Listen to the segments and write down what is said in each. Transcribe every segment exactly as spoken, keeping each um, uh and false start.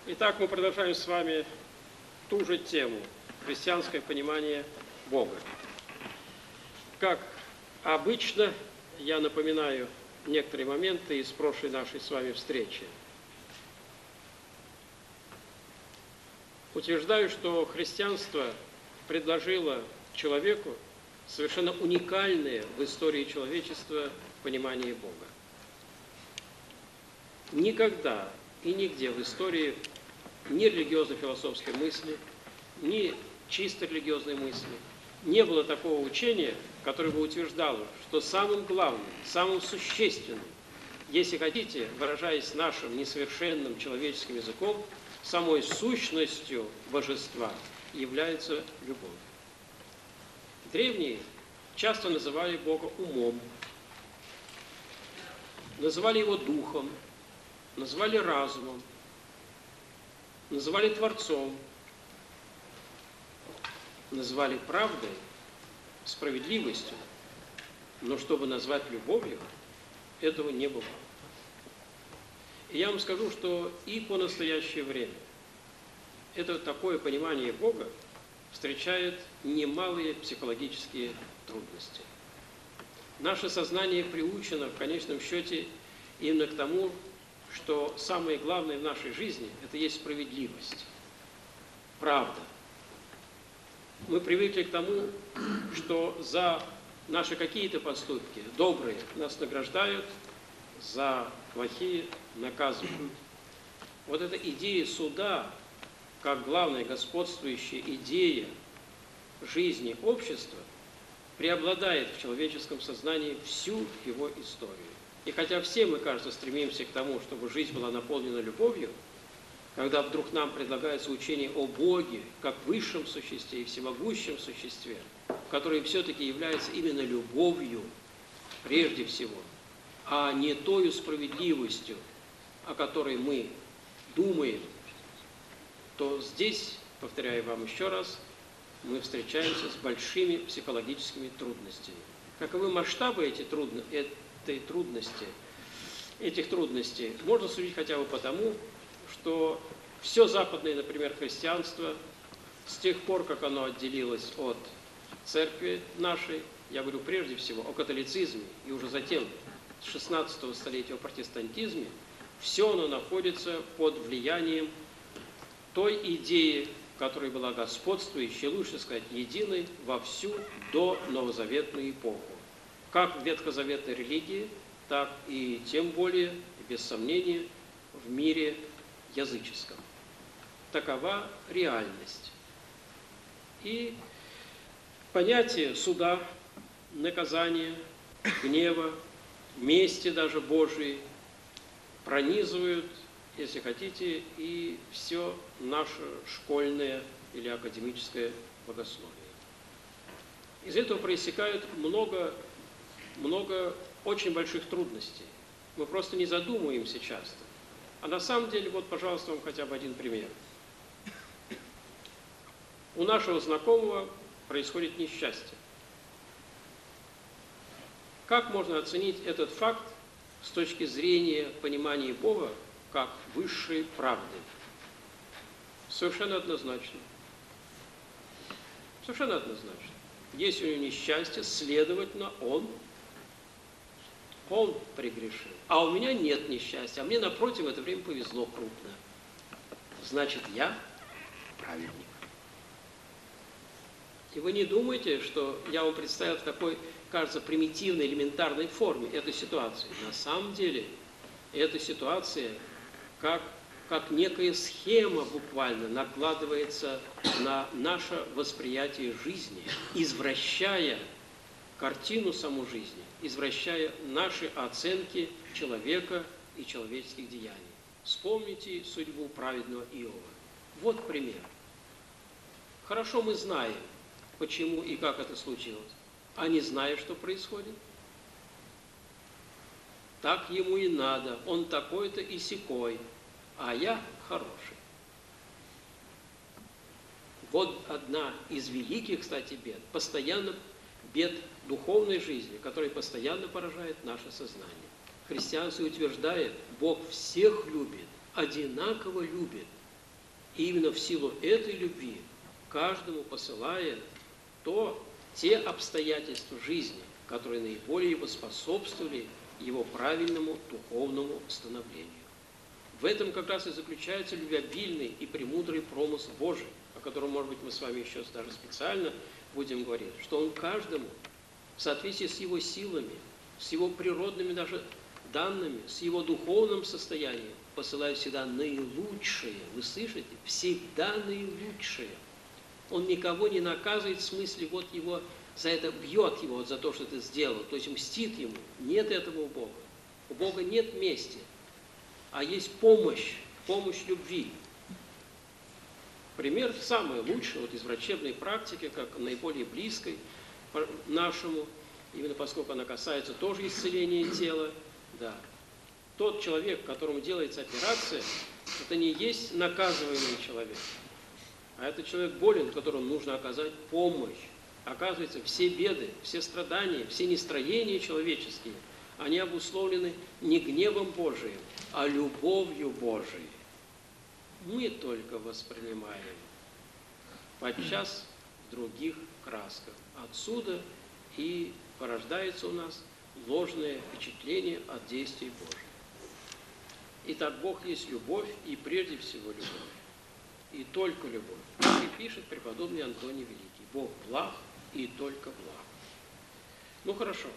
Итак, мы продолжаем с вами ту же тему – христианское понимание Бога. Как обычно, я напоминаю некоторые моменты из прошлой нашей с вами встречи. Утверждаю, что христианство предложило человеку совершенно уникальное в истории человечества понимание Бога. Никогда и нигде в истории ни религиозно-философской мысли, ни чисто религиозной мысли не было такого учения, которое бы утверждало, что самым главным, самым существенным, если хотите, выражаясь нашим несовершенным человеческим языком, самой сущностью божества является любовь. Древние часто называли Бога умом, называли Его духом, называли разумом, называли Творцом, называли правдой, справедливостью, но чтобы назвать любовью, этого не было. И я вам скажу, что и по настоящее время это такое понимание Бога встречает немалые психологические трудности. Наше сознание приучено в конечном счете именно к тому, что самое главное в нашей жизни – это есть справедливость, правда. Мы привыкли к тому, что за наши какие-то поступки добрые нас награждают, за плохие наказывают. Вот эта идея суда, как главная господствующая идея жизни общества, преобладает в человеческом сознании всю его историю. И хотя все мы, кажется, стремимся к тому, чтобы жизнь была наполнена любовью, когда вдруг нам предлагается учение о Боге, как высшем существе и всемогущем существе, которое все-таки является именно любовью прежде всего, а не тою справедливостью, о которой мы думаем, то здесь, повторяю вам еще раз, мы встречаемся с большими психологическими трудностями. Каковы масштабы эти трудно, этой трудности, этих трудностей, можно судить хотя бы потому, что все западное, например, христианство, с тех пор, как оно отделилось от церкви нашей, я говорю прежде всего о католицизме и уже затем с шестнадцатого столетия о протестантизме, все оно находится под влиянием той идеи, которая была господствующей, лучше сказать, единой во всю до новозаветную эпоху. Как в ветхозаветной религии, так и тем более, без сомнения, в мире языческом. Такова реальность. И понятие суда, наказания, гнева, мести даже Божией пронизывают, если хотите, и все наше школьное или академическое богословие. Из этого проистекает много, много очень больших трудностей. Мы просто не задумываемся часто. А на самом деле, вот, пожалуйста, вам хотя бы один пример. У нашего знакомого происходит несчастье. Как можно оценить этот факт с точки зрения понимания Бога как высшей правды? Совершенно однозначно. Совершенно однозначно. Если у него несчастье, следовательно, он, он прегрешил. А у меня нет несчастья, а мне, напротив, в это время повезло крупно. Значит, я праведник. И вы не думаете, что я вам представил в такой, кажется, примитивной, элементарной форме эту ситуацию. На самом деле, эта ситуация, как, как некая схема буквально накладывается на наше восприятие жизни, извращая картину саму жизни, извращая наши оценки человека и человеческих деяний. Вспомните судьбу праведного Иова. Вот пример. Хорошо мы знаем, почему и как это случилось, а не зная, что происходит. Так ему и надо, он такой-то и сякой, а я хороший. Вот одна из великих, кстати, бед, постоянно бед духовной жизни, которая постоянно поражает наше сознание. Христианство утверждает, Бог всех любит, одинаково любит, И именно в силу этой любви каждому посылает то, те обстоятельства жизни, которые наиболее его способствовали его правильному духовному становлению. В этом как раз и заключается любвеобильный и премудрый промысл Божий, о котором, может быть, мы с вами еще даже специально будем говорить, что Он каждому в соответствии с его силами, с его природными даже данными, с его духовным состоянием посылает всегда наилучшее. Вы слышите? Всегда наилучшее. Он никого не наказывает в смысле, вот его за это бьет его, вот за то, что ты сделал, то есть мстит ему. Нет этого у Бога. У Бога нет мести, а есть помощь, помощь любви. Пример самый лучший вот из врачебной практики, как наиболее близкой нашему, именно поскольку она касается тоже исцеления тела. Да. Тот человек, которому делается операция, это не есть наказываемый человек, а это человек болен, которому нужно оказать помощь. Оказывается, все беды, все страдания, все нестроения человеческие, они обусловлены не гневом Божиим, а любовью Божией. Мы только воспринимаем подчас в других красках. Отсюда и порождается у нас ложное впечатление от действий Божьих. Итак, Бог есть любовь, и прежде всего любовь. И только любовь. И пишет преподобный Антоний Великий. Бог благ, и только благ. Ну хорошо.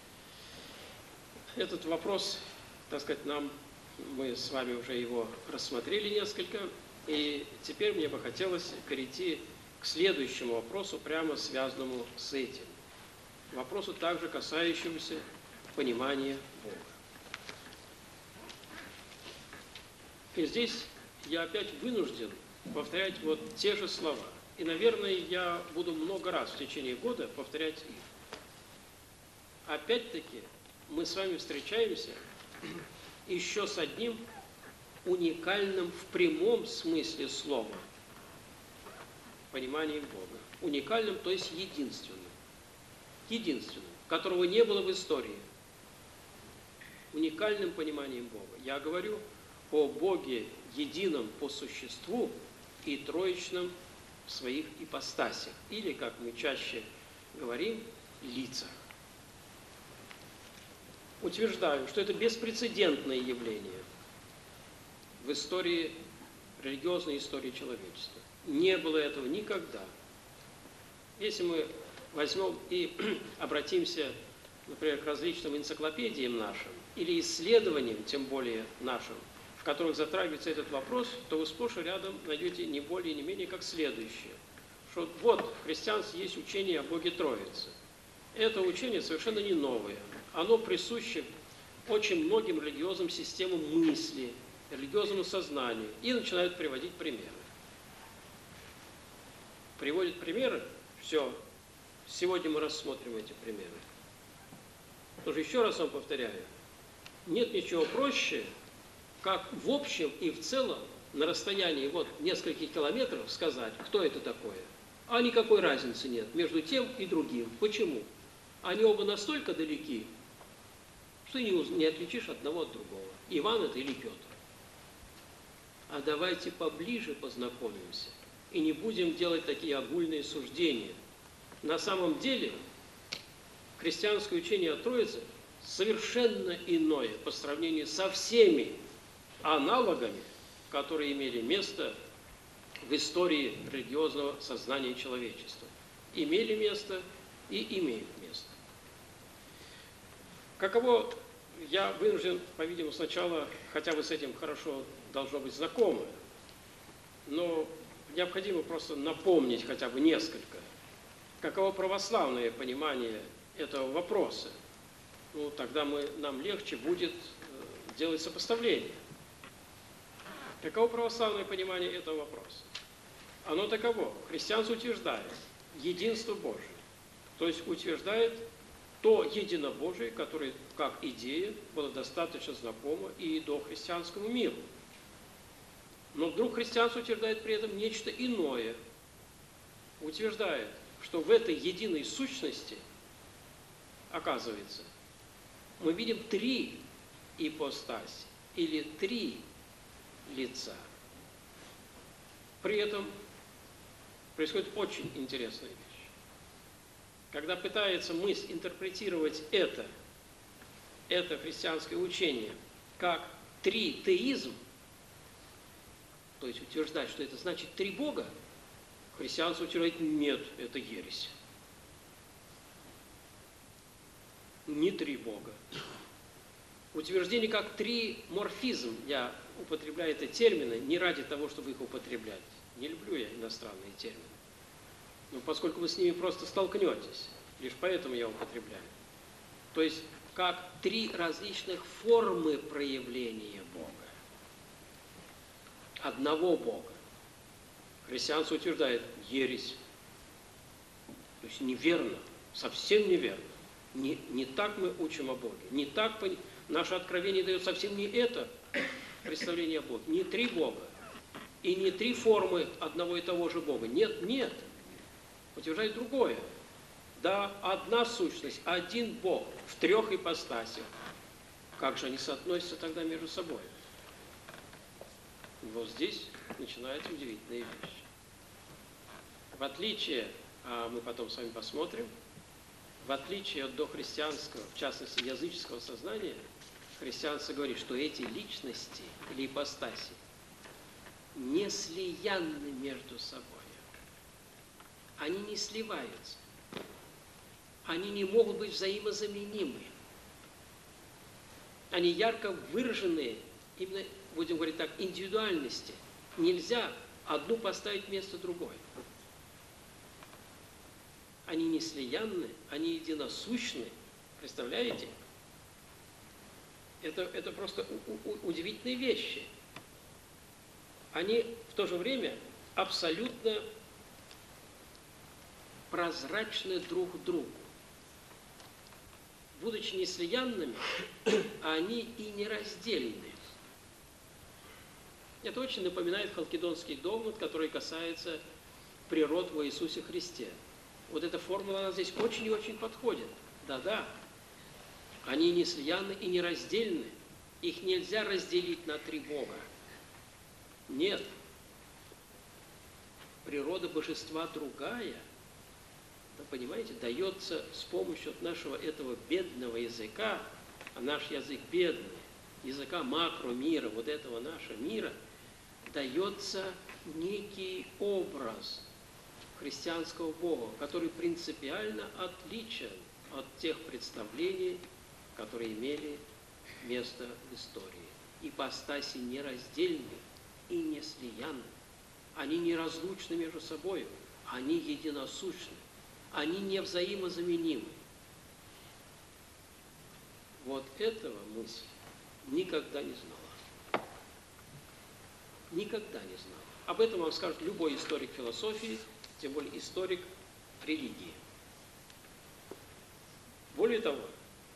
Этот вопрос, так сказать, нам, мы с вами уже его рассмотрели несколько, и теперь мне бы хотелось перейти к следующему вопросу, прямо связанному с этим. Вопросу также касающемуся понимания Бога. И здесь я опять вынужден повторять вот те же слова. И, наверное, я буду много раз в течение года повторять их. Опять-таки, мы с вами встречаемся еще с одним уникальным в прямом смысле слова пониманием Бога. Уникальным, то есть единственным. Единственным, которого не было в истории. Уникальным пониманием Бога. Я говорю о Боге едином по существу и троичном в своих ипостасях, или, как мы чаще говорим, лицах. Утверждаю, что это беспрецедентное явление в истории, религиозной истории человечества. Не было этого никогда. Если мы возьмем и обратимся, например, к различным энциклопедиям нашим, или исследованиям, тем более нашим, в которых затрагивается этот вопрос, то вы сплошь и рядом найдете не более, не менее, как следующее. Что вот в христианстве есть учение о Боге Троице. Это учение совершенно не новое. Оно присуще очень многим религиозным системам мысли, религиозному сознанию. И начинают приводить примеры. Приводят примеры, все. Сегодня мы рассмотрим эти примеры. Тоже еще раз вам повторяю, нет ничего проще, как в общем и в целом на расстоянии вот нескольких километров сказать, кто это такое. А никакой разницы нет между тем и другим. Почему? Они оба настолько далеки, что не, не отличишь одного от другого. Иван это или Петр. А давайте поближе познакомимся и не будем делать такие огульные суждения. На самом деле христианское учение о Троице совершенно иное по сравнению со всеми аналогами, которые имели место в истории религиозного сознания человечества. Имели место и имеют место. Каково, я вынужден, по-видимому, сначала, хотя вы с этим хорошо должно быть знакомы, но необходимо просто напомнить хотя бы несколько. Каково православное понимание этого вопроса? Ну, тогда мы, нам легче будет делать сопоставление. Каково православное понимание этого вопроса? Оно таково. Христианство утверждает единство Божие. То есть утверждает то единобожие, которое как идея было достаточно знакомо и до христианскому миру. Но вдруг христианство утверждает при этом нечто иное. Утверждает, что в этой единой сущности, оказывается, мы видим три ипостаси или три лица. При этом происходит очень интересная вещь. Когда пытается мысль интерпретировать это, это христианское учение, как тритеизм, то есть утверждать, что это значит три Бога, христианство утверждает, нет, это ересь. Не три Бога. Утверждение как триморфизм, я употребляю эти термины не ради того, чтобы их употреблять. Не люблю я иностранные термины. Но поскольку вы с ними просто столкнетесь, лишь поэтому я употребляю. То есть, как три различных формы проявления Бога. Одного Бога. Христианство утверждает ересь. То есть неверно, совсем неверно. Не, не так мы учим о Боге. Не так наше откровение дает совсем не это представление о Боге. Не три Бога. И не три формы одного и того же Бога. Нет, нет. Утверждает другое. Да, одна сущность, один Бог в трех ипостасях. Как же они соотносятся тогда между собой? Вот здесь начинается удивительная вещь. В отличие, а мы потом с вами посмотрим, в отличие от дохристианского, в частности языческого сознания, христианство говорит, что эти личности или ипостаси не слиянны между собой. Они не сливаются. Они не могут быть взаимозаменимы. Они ярко выраженные, именно, будем говорить так, индивидуальности. Нельзя одну поставить вместо другой. Они не слиянны, они единосущны. Представляете? Это, это просто у, у, удивительные вещи. Они в то же время абсолютно прозрачны друг к другу. Будучи неслиянными, они и нераздельны. Это очень напоминает халкидонский догмат, который касается природ во Иисусе Христе. Вот эта формула, она здесь очень и очень подходит. Да-да, они неслиянны и нераздельны. Их нельзя разделить на три Бога. Нет. Природа божества другая. Вы понимаете, дается с помощью от нашего этого бедного языка, а наш язык бедный, языка макро-мира, вот этого нашего мира, дается некий образ христианского Бога, который принципиально отличен от тех представлений, которые имели место в истории. Ипостаси нераздельны и неслиянны. Они неразлучны между собой, они единосущны. Они не взаимозаменимы. Вот этого мысль никогда не знала. Никогда не знала. Об этом вам скажет любой историк философии, тем более историк религии. Более того,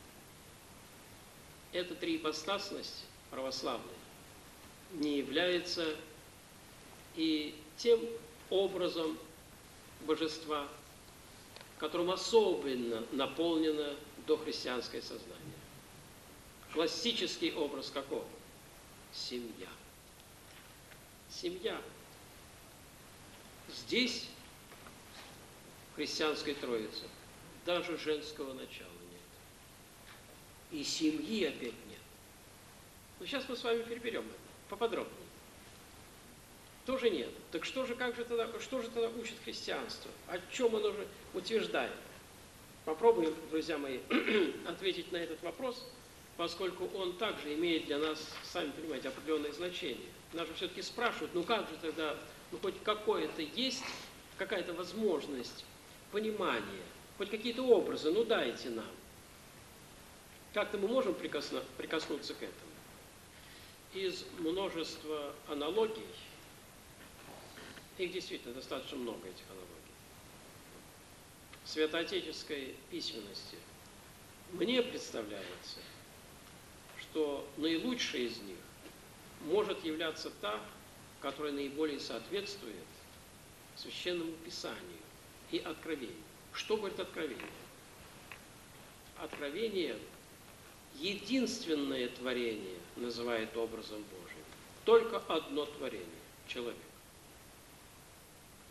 эта триипостасность православная не является и тем образом божества, которым особенно наполнено дохристианское сознание. Классический образ каков? Семья. Семья. Здесь, в христианской Троице, даже женского начала нет. И семьи опять нет. Но сейчас мы с вами переберем это поподробнее. Тоже нет. Так что же, как же тогда, что же тогда учит христианство? О чем оно же утверждает? Попробуем, друзья мои, ответить на этот вопрос, поскольку он также имеет для нас, сами понимаете, определенное значение. Нас же все-таки спрашивают, ну как же тогда, ну хоть какое-то есть, какая-то возможность понимания, хоть какие-то образы, ну дайте нам. Как-то мы можем прикосно, прикоснуться к этому. Из множества аналогий, их действительно достаточно много, этих аналогий, в святоотеческой письменности мне представляется, что наилучшая из них может являться та, которая наиболее соответствует Священному Писанию и Откровению. Что говорит Откровение? Откровение единственное творение называет образом Божиим. Только одно творение – человек.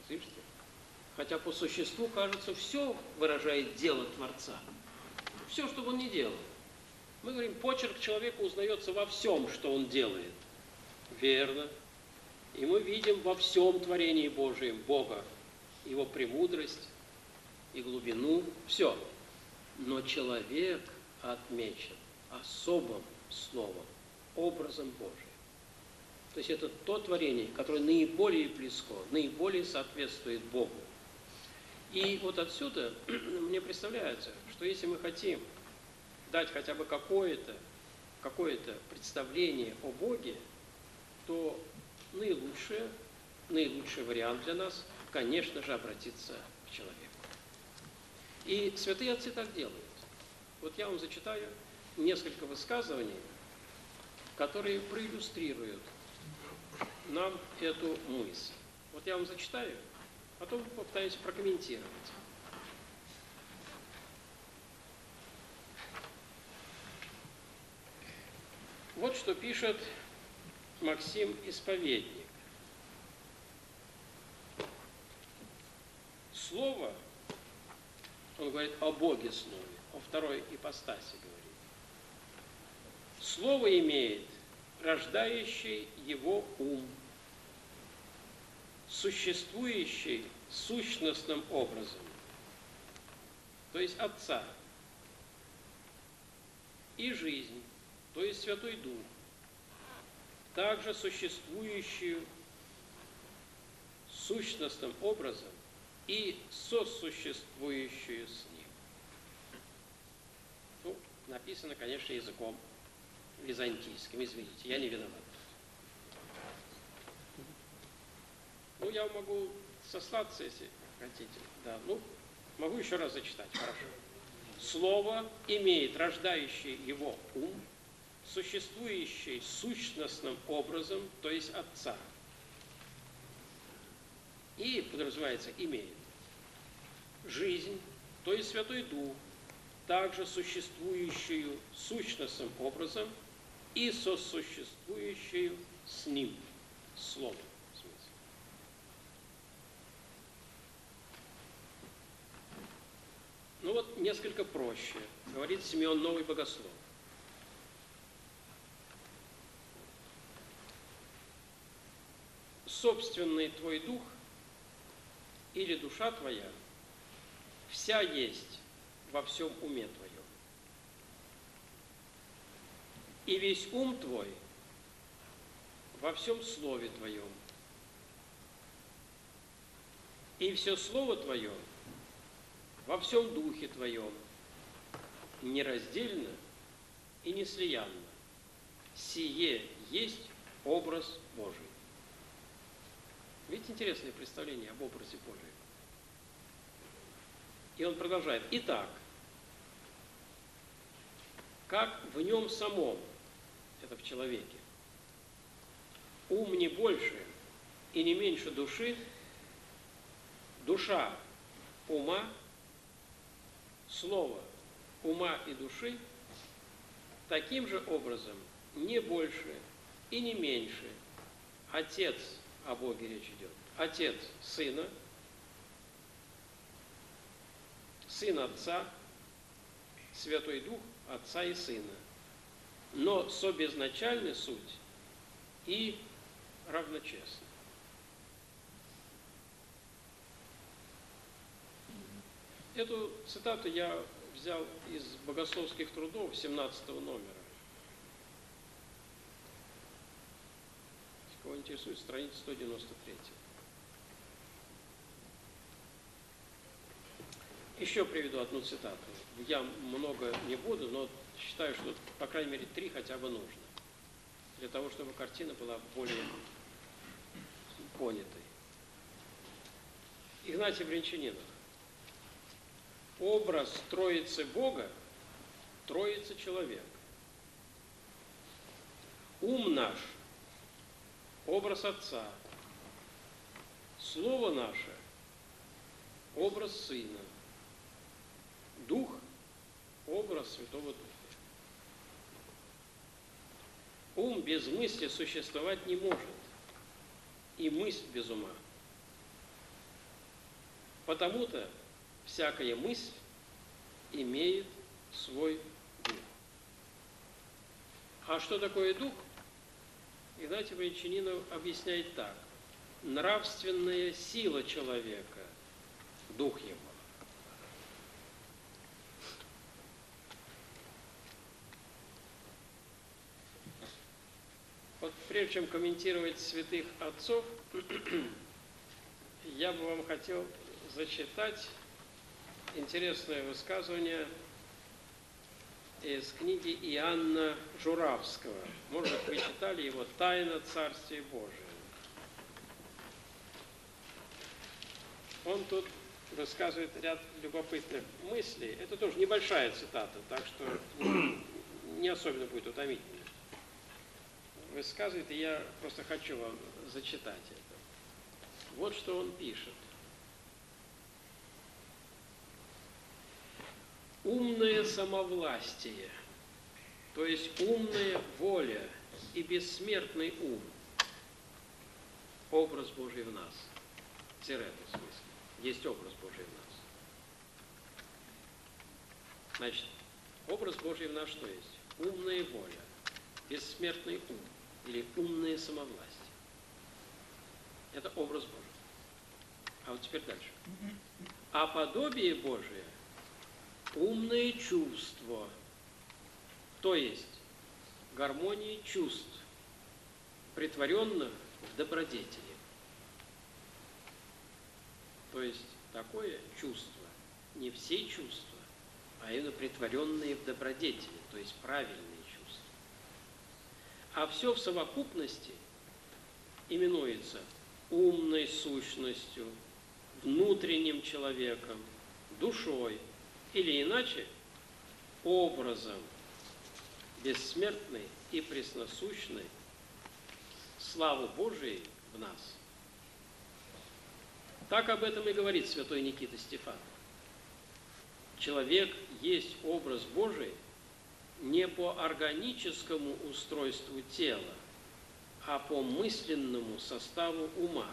Слышите? Хотя по существу, кажется, все выражает дело Творца. Все, что бы он ни делал. Мы говорим, почерк человека узнается во всем, что он делает. Верно. И мы видим во всем творении Божьем Бога, Его премудрость и глубину, все. Но человек отмечен особым словом, образом Божиим. То есть это то творение, которое наиболее близко, наиболее соответствует Богу. И вот отсюда мне представляется, что если мы хотим дать хотя бы какое-то какое-то представление о Боге, то наилучшее, наилучший вариант для нас, конечно же, обратиться к человеку. И святые отцы так делают. Вот я вам зачитаю несколько высказываний, которые проиллюстрируют нам эту мысль. Вот я вам зачитаю, потом попытаюсь прокомментировать. Вот что пишет Максим Исповедник. Слово, он говорит о Боге Слове, о второй ипостаси говорит. Слово имеет рождающий его ум, существующий сущностным образом, то есть Отца, и жизнь, то есть Святой Дух, также существующую сущностным образом и сосуществующую с Ним. Ну, написано, конечно, языком византийским, извините, я не виноват. Ну, я могу сослаться, если хотите. Да, ну, могу еще раз зачитать, хорошо. Слово имеет рождающий его ум, существующий сущностным образом, то есть Отца. И, подразумевается, имеет жизнь, то есть Святой Дух, также существующую сущностным образом и сосуществующую с Ним, Словом. В смысле. Ну вот несколько проще, говорит Симеон Новый Богослов. Собственный твой дух или душа твоя вся есть во всем уме твоем. И весь ум твой во всем слове твоем. И все слово твое во всем духе твоем, нераздельно и неслиянно. Сие есть образ Божий. Видите, интересное представление об образе Божьем. И он продолжает. Итак, как в нем самом, это в человеке, ум не больше и не меньше души, душа ума, слово ума и души, таким же образом не больше и не меньше Отец, о Боге речь идет, Отец Сына, Сын Отца, Святой Дух Отца и Сына, но собезначальная суть и равночестна. Эту цитату я взял из богословских трудов семнадцатого номера. Кого интересует, страница сто девяносто три. Еще приведу одну цитату. Я много не буду, но считаю, что, по крайней мере, три хотя бы нужно. Для того, чтобы картина была более понятой. Игнатий Брянчанинов. Образ Троицы Бога, Троицы человек. Ум наш – образ Отца. Слово наше – образ Сына. Дух – образ Святого Духа. Ум без мысли существовать не может, и мысль без ума. Потому-то всякая мысль имеет свой дух. А что такое дух? Игнатий Брянчанинов объясняет так. Нравственная сила человека, дух его. Вот прежде чем комментировать святых отцов, я бы вам хотел зачитать интересное высказывание из книги Иоанна Журавского. Может быть, вы читали его «Тайна Царствия Божия». Он тут высказывает ряд любопытных мыслей. Это тоже небольшая цитата, так что не особенно будет утомительно. Высказывает, и я просто хочу вам зачитать это. Вот что он пишет. Умное самовластие, то есть умная воля и бессмертный ум, образ Божий в нас. Тире, в смысле. Есть образ Божий в нас. Значит, образ Божий в нас что есть? Умная воля, бессмертный ум или умное самовластие. Это образ Божий. А вот теперь дальше. А подобие Божие – умное чувство, то есть гармония чувств, притворенных в добродетели. То есть такое чувство, не все чувства, а именно притворенные в добродетели, то есть правильные чувства. А все в совокупности именуется умной сущностью, внутренним человеком, душой, или иначе образом бессмертной и пресносущной славы Божией в нас. Так об этом и говорит святой Никита Стефан. Человек есть образ Божий не по органическому устройству тела, а по мысленному составу ума.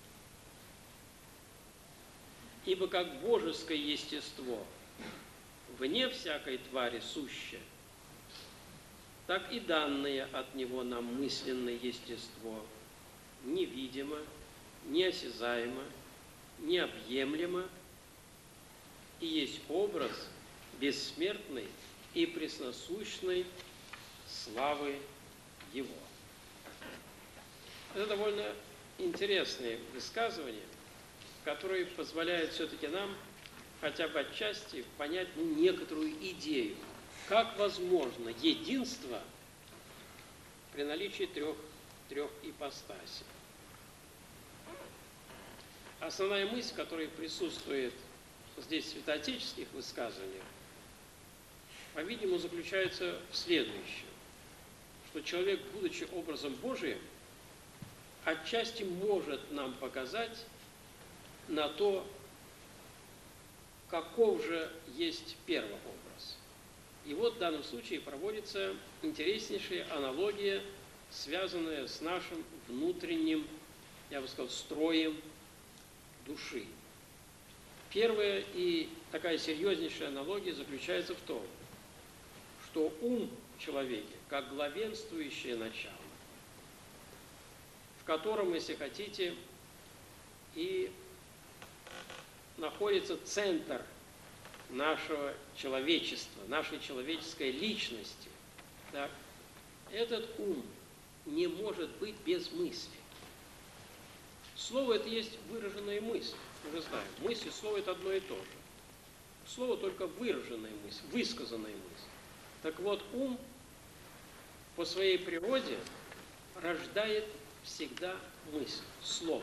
Ибо как божеское естество вне всякой твари суще, так и данное от него нам мысленное естество невидимо, неосязаемо, необъемлемо и есть образ бессмертной и пресносущной славы Его. Это довольно интересные высказывания, которые позволяют все-таки нам хотя бы отчасти понять ну, некоторую идею, как возможно единство при наличии трех, трех ипостасей. Основная мысль, которая присутствует здесь в святоотеческих высказываниях, по-видимому, заключается в следующем, что человек, будучи образом Божиим, отчасти может нам показать на то, каков же есть первый образ. И вот в данном случае проводится интереснейшая аналогия, связанная с нашим внутренним, я бы сказал, строем души. Первая и такая серьезнейшая аналогия заключается в том, что ум в человеке, как главенствующее начало, в котором, если хотите, и находится центр нашего человечества, нашей человеческой личности, так, этот ум не может быть без мысли. Слово – это есть выраженная мысль, мы же знаем. Мысль и слово – это одно и то же. Слово только выраженная мысль, высказанная мысль. Так вот, ум по своей природе рождает всегда мысль, слово.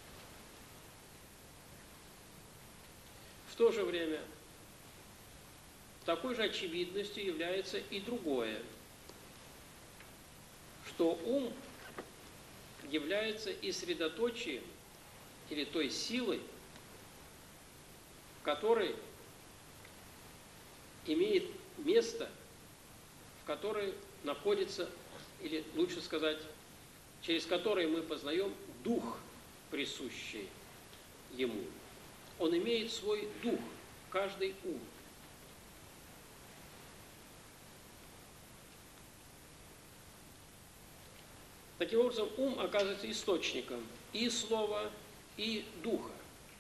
В то же время такой же очевидностью является и другое, что ум является и средоточием или той силой, в которой имеет место, в которой находится, или лучше сказать, через которое мы познаем дух, присущий ему. он имеет свой дух, каждый ум. Таким образом, ум оказывается источником и слова, и духа.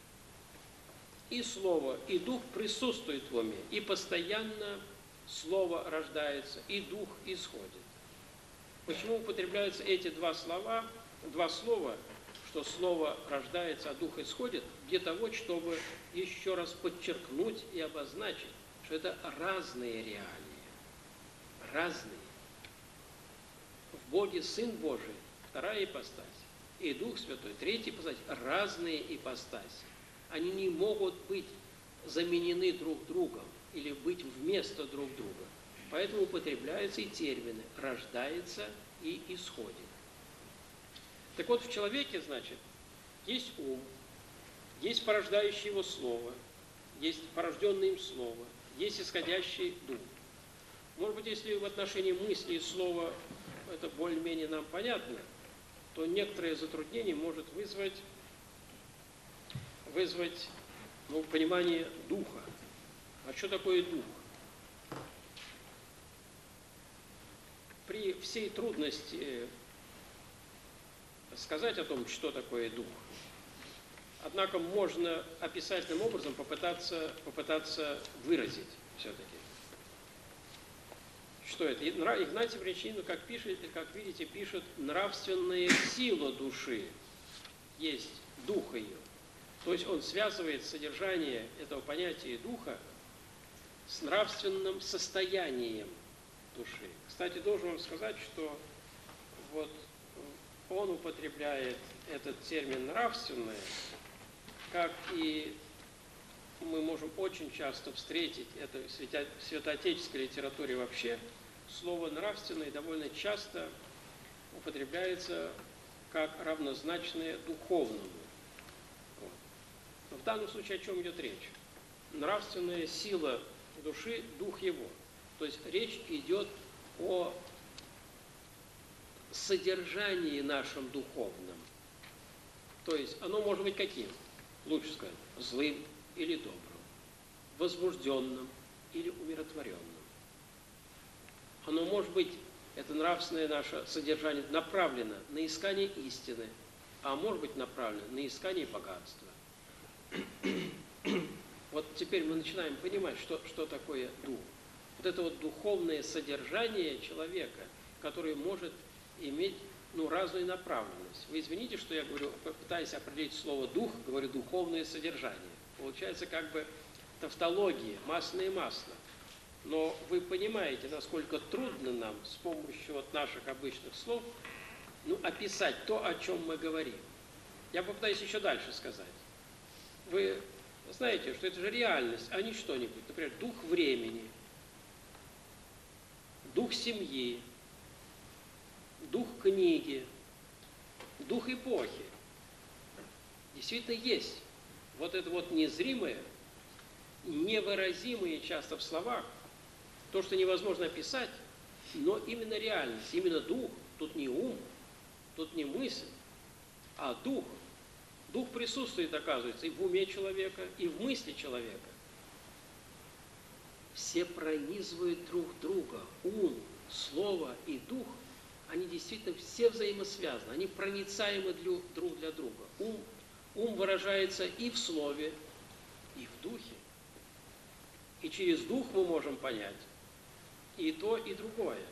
И слово, и дух присутствуют в уме, и постоянно слово рождается, и дух исходит. Почему употребляются эти два слова, два слова, что слово рождается, а дух исходит, для того, чтобы еще раз подчеркнуть и обозначить, что это разные реалии, разные. В Боге Сын Божий, вторая ипостась, и Дух Святой, третья ипостась, разные ипостаси. Они не могут быть заменены друг другом или быть вместо друг друга. Поэтому употребляются и термины «рождается» и «исходит». Так вот, в человеке, значит, есть ум, есть порождающее его слово, есть порожденное им слово, есть исходящий дух. Может быть, если в отношении мысли и слова это более-менее нам понятно, то некоторые затруднения может вызвать, вызвать ну, понимание духа. А что такое дух? При всей трудности сказать о том, что такое дух, однако можно описательным образом попытаться, попытаться выразить все-таки. Что это? Игнатий Брянчанин, как пишет, как видите, пишет, нравственная сила души есть дух ее. То есть он связывает содержание этого понятия духа с нравственным состоянием души. Кстати, должен вам сказать, что вот он употребляет этот термин «нравственное», как и мы можем очень часто встретить это в святоотеческой литературе вообще. Слово «нравственное» довольно часто употребляется как равнозначное духовному. Вот. Но в данном случае о чем идет речь? Нравственная сила души – дух его. То есть речь идет о содержании нашем духовном. То есть оно может быть каким? Лучше сказать, злым или добрым, возбужденным или умиротворенным. Оно может быть, это нравственное наше содержание, направлено на искание истины, а может быть направлено на искание богатства. Вот теперь мы начинаем понимать, что, что такое дух. Вот это вот духовное содержание человека, которое может иметь ну, разную направленность. Вы извините, что я говорю, пытаясь определить слово «дух», говорю «духовное содержание». Получается как бы тавтология, масло и масло. Но вы понимаете, насколько трудно нам с помощью вот наших обычных слов ну, описать то, о чем мы говорим. Я попытаюсь еще дальше сказать. Вы знаете, что это же реальность, а не что-нибудь. Например, дух времени, дух семьи, дух книги, дух эпохи. Действительно есть вот это вот незримое, невыразимое часто в словах, то, что невозможно описать, но именно реальность, именно дух, тут не ум, тут не мысль, а дух. Дух присутствует, оказывается, и в уме человека, и в мысли человека. Все пронизывают друг друга. Ум, слово и дух, они действительно все взаимосвязаны, они проницаемы друг для друга. Ум, ум выражается и в слове, и в духе. И через дух мы можем понять и то, и другое.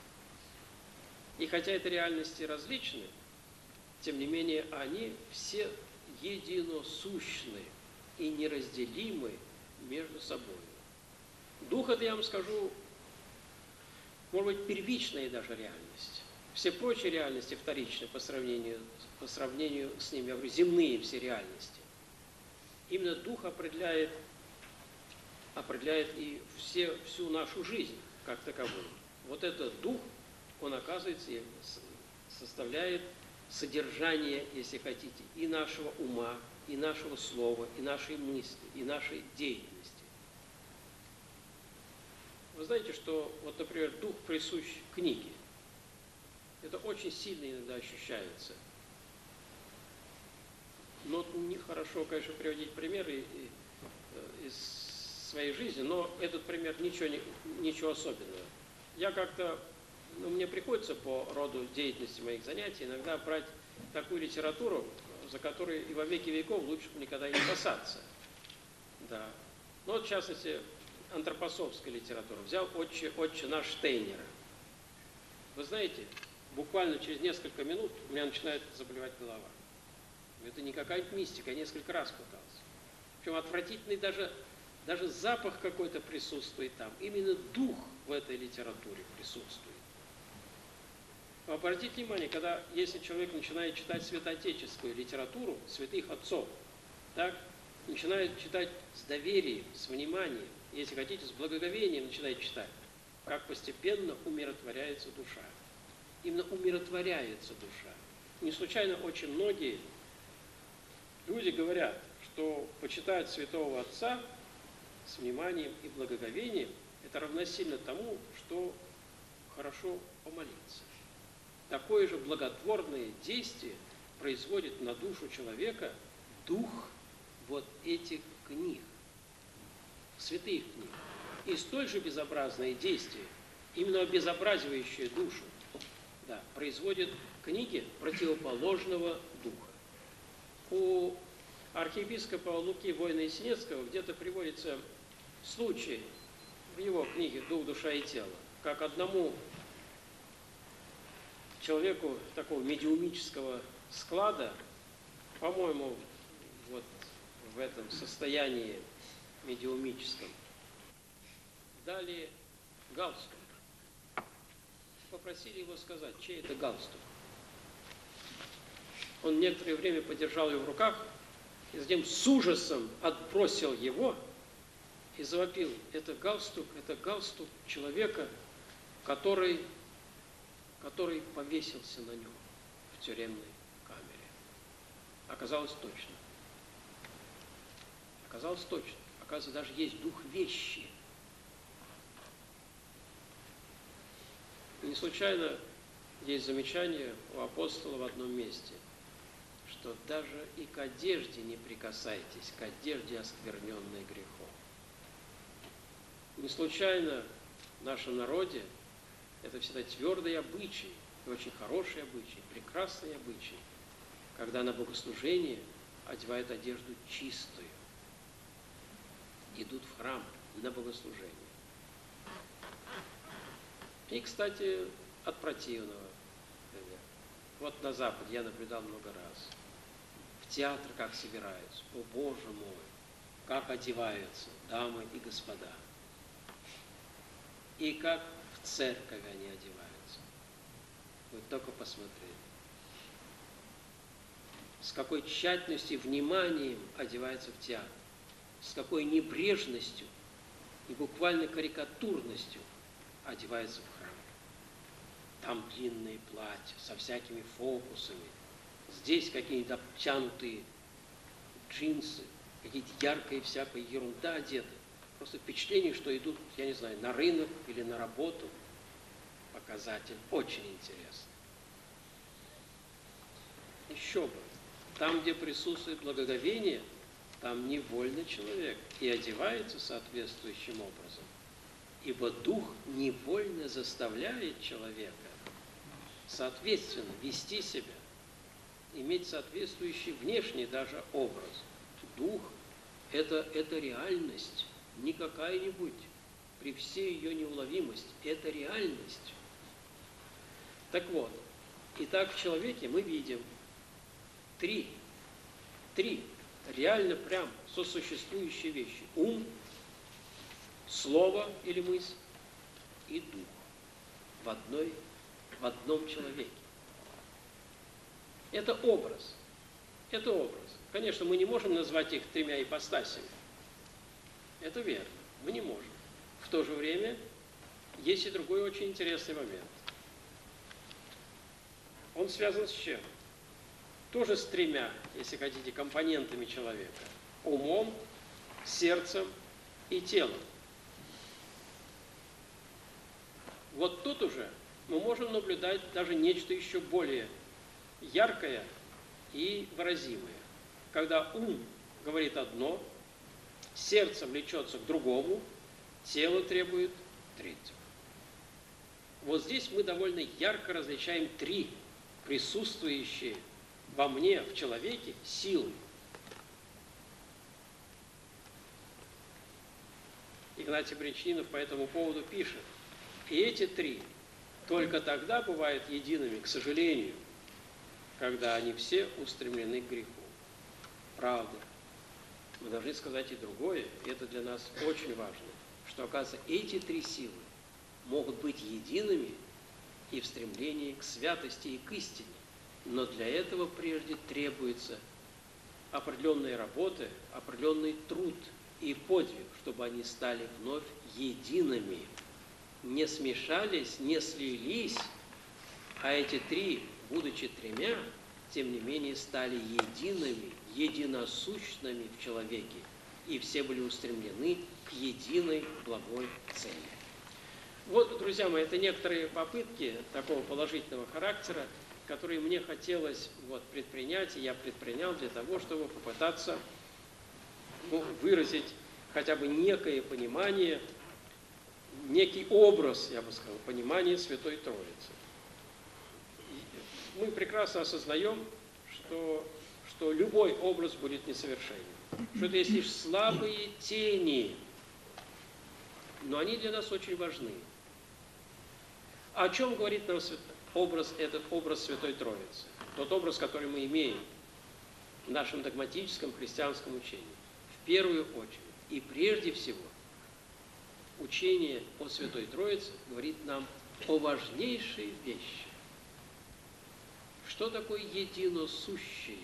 И хотя это реальности различны, тем не менее они все единосущны и неразделимы между собой. Дух, это я вам скажу, может быть, первичная даже реальность. Все прочие реальности вторичны по сравнению, по сравнению с ними, я говорю, земные все реальности. Именно Дух определяет, определяет и все, всю нашу жизнь как таковую. Вот этот Дух, он, оказывается, составляет содержание, если хотите, и нашего ума, и нашего слова, и нашей мысли, и нашей деятельности. Вы знаете, что, вот, например, дух присущ книге. Это очень сильно иногда ощущается. Но вот нехорошо, конечно, приводить примеры из своей жизни, но этот пример ничего, ничего особенного. Я как-то, ну, мне приходится по роду деятельности моих занятий иногда брать такую литературу, за которой и во веки веков лучше никогда не касаться. Да. Ну вот, в частности, антропософская литература. Взял отче, отче наш Штейнера. Вы знаете, буквально через несколько минут у меня начинает заболевать голова. Это не какая-нибудь мистика, я несколько раз пытался. Причем отвратительный даже, даже запах какой-то присутствует там. Именно дух в этой литературе присутствует. Обратите внимание, когда, если человек начинает читать святоотеческую литературу святых отцов, так, начинает читать с доверием, с вниманием, если хотите, с благоговением начинает читать, как постепенно умиротворяется душа. Именно умиротворяется душа. Не случайно очень многие люди говорят, что почитать святого отца с вниманием и благоговением – это равносильно тому, что хорошо помолиться. Такое же благотворное действие производит на душу человека дух вот этих книг, святых книг. И столь же безобразное действие, именно обезобразивающее душу, да, производит книги противоположного духа. У архиепископа Луки Воина-Ясенецкого где-то приводится случай в его книге «Дух, душа и тело», как одному человеку такого медиумического склада, по-моему, вот в этом состоянии медиумическом, дали галстук. Попросили его сказать, чей это галстук. Он некоторое время подержал его в руках, и затем с ужасом отбросил его и завопил: это галстук, это галстук человека, который, который повесился на нем в тюремной камере. Оказалось точно. Оказалось точно. Оказывается, даже есть дух вещи. И не случайно есть замечание у апостола в одном месте, что даже и к одежде не прикасайтесь, к одежде, оскверненной грехом. Не случайно в нашем народе это всегда твердый обычай, и очень хороший обычай, прекрасный обычай, когда на богослужение одевают одежду чистую, идут в храм на богослужение. И, кстати, от противного. Вот на Западе я наблюдал много раз. В театр как собираются. О, Боже мой, как одеваются дамы и господа. И как в церковь они одеваются. Вы только посмотрели. С какой тщательностью и вниманием одеваются в театр. С какой небрежностью и буквально карикатурностью одевается в храм. Там длинные платья со всякими фокусами. Здесь какие-то обтянутые джинсы, какие-то яркая всякая ерунда одеты. Просто впечатление, что идут, я не знаю, на рынок или на работу. Показатель очень интересный. Еще бы. Там, где присутствует благоговение, там невольно человек и одевается соответствующим образом. Ибо дух невольно заставляет человека соответственно вести себя, иметь соответствующий внешний даже образ. Дух – это, это реальность, не какая-нибудь, при всей ее неуловимости, это реальность. Так вот, итак, в человеке мы видим три, три реально прям сосуществующие вещи. Ум, слово или мысль и дух в, одной, в одном человеке. Это образ. Это образ. Конечно, мы не можем назвать их тремя ипостасями. Это верно. Мы не можем. В то же время есть и другой очень интересный момент. Он связан с чем? Тоже с тремя, если хотите, компонентами человека. Умом, сердцем и телом. Вот тут уже мы можем наблюдать даже нечто еще более яркое и выразимое. когда ум говорит одно, сердце влечется к другому, тело требует третьего. Вот здесь мы довольно ярко различаем три присутствующие во мне, в человеке, силы. Игнатий Бринчанинов по этому поводу пишет: и эти три только тогда бывают едиными, к сожалению, когда они все устремлены к греху. Правда. Мы должны сказать и другое, и это для нас очень важно, что, оказывается, эти три силы могут быть едиными и в стремлении к святости и к истине. Но для этого прежде требуется определенная работа, определенный труд и подвиг, чтобы они стали вновь едиными, не смешались, не слились, а эти три, будучи тремя, тем не менее стали едиными, единосущными в человеке, и все были устремлены к единой благой цели. Вот, друзья мои, это некоторые попытки такого положительного характера, которые мне хотелось вот, предпринять, и я предпринял для того, чтобы попытаться ну, выразить хотя бы некое понимание, некий образ, я бы сказал, понимания Святой Троицы. И мы прекрасно осознаем, что, что любой образ будет несовершенен, что это есть лишь слабые тени, но они для нас очень важны. О чем говорит нам образ, этот образ Святой Троицы? Тот образ, который мы имеем в нашем догматическом христианском учении. В первую очередь и прежде всего учение о Святой Троице говорит нам о важнейшей вещи. Что такое единосущее?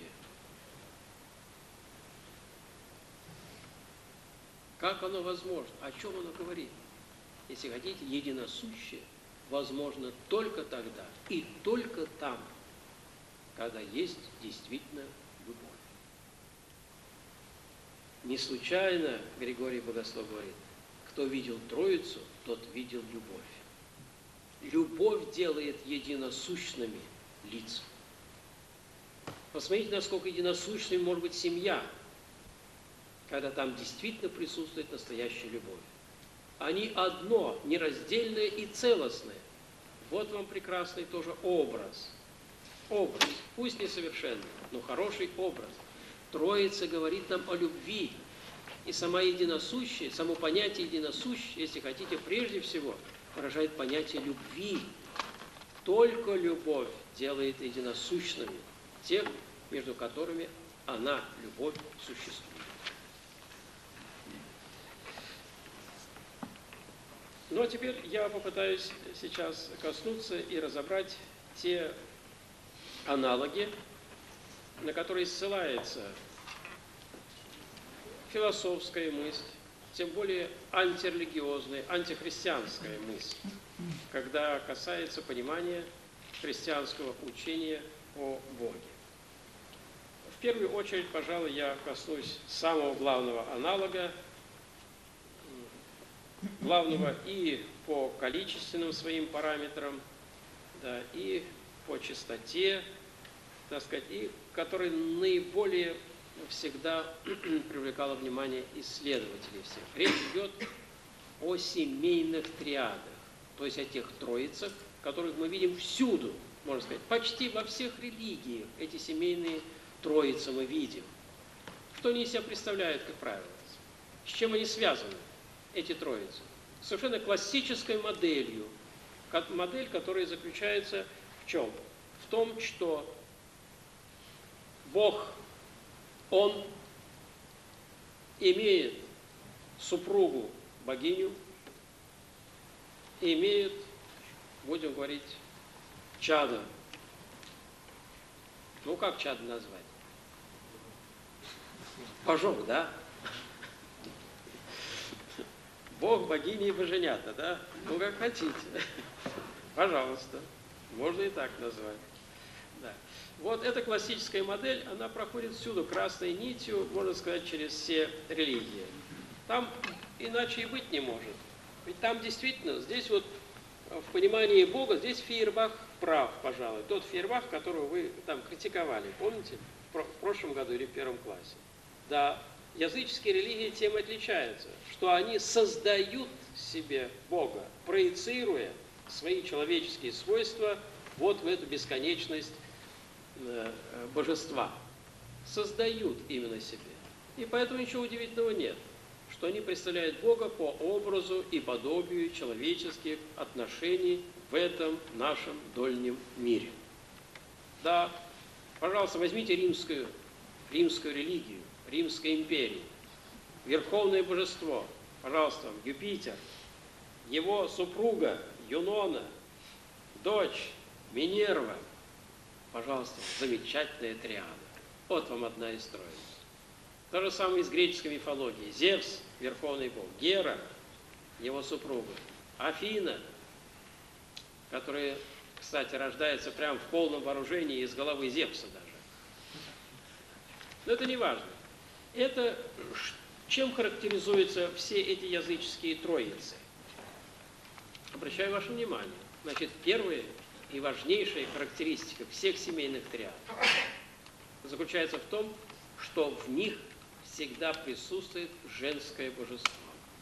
Как оно возможно? О чем оно говорит? Если хотите, единосущее возможно только тогда и только там, когда есть действительно любовь. Не случайно Григорий Богослов говорит: кто видел Троицу, тот видел любовь. Любовь делает единосущными лица. Посмотрите, насколько единосущной может быть семья, когда там действительно присутствует настоящая любовь. Они одно, нераздельное и целостное. Вот вам прекрасный тоже образ. Образ, пусть несовершенный, но хороший образ. Троица говорит нам о любви. И сама единосущая, само понятие единосущее, если хотите, прежде всего, выражает понятие любви. Только любовь делает единосущными тех, между которыми она, любовь, существует. Ну а теперь я попытаюсь сейчас коснуться и разобрать те аналоги, на которые ссылается философская мысль, тем более антирелигиозная, антихристианская мысль, когда касается понимания христианского учения о Боге. В первую очередь, пожалуй, я коснусь самого главного аналога, главного и по количественным своим параметрам, да, и по частоте, так сказать, и который наиболее всегда привлекало внимание исследователей всех. Речь идет о семейных триадах, то есть о тех троицах, которых мы видим всюду, можно сказать, почти во всех религиях эти семейные троицы мы видим. Что они из себя представляют, как правило? С чем они связаны, эти троицы? Совершенно классической моделью. Модель, которая заключается в чем? В том, что Бог, Он имеет супругу богиню, имеет, будем говорить, чадо. Ну, как чадо назвать? Божок, да? Бог, богиня и боженята, да? Ну, как хотите. Пожалуйста. Можно и так назвать. Да. Вот эта классическая модель, она проходит всюду красной нитью, можно сказать, через все религии. Там иначе и быть не может. Ведь там действительно, здесь вот в понимании Бога, здесь Фейербах прав, пожалуй. Тот Фейербах, которого вы там критиковали, помните? в прошлом году или в первом классе. Да, языческие религии тем и отличаются, что они создают себе Бога, проецируя свои человеческие свойства вот в эту бесконечность э, божества. Создают именно себе. И поэтому ничего удивительного нет, что они представляют Бога по образу и подобию человеческих отношений в этом нашем дольнем мире. Да, пожалуйста, возьмите римскую, римскую религию, Римской империи, верховное божество, пожалуйста, Юпитер, его супруга Юнона, дочь Минерва, пожалуйста, замечательная триада. Вот вам одна из троиц. То же самое из греческой мифологии. Зевс, верховный бог, Гера, его супруга, Афина, которая, кстати, рождается прямо в полном вооружении из головы Зевса даже. Но это не важно. Это чем характеризуются все эти языческие троицы? Обращаю ваше внимание. Значит, первая и важнейшая характеристика всех семейных триад заключается в том, что в них всегда присутствует женское божество.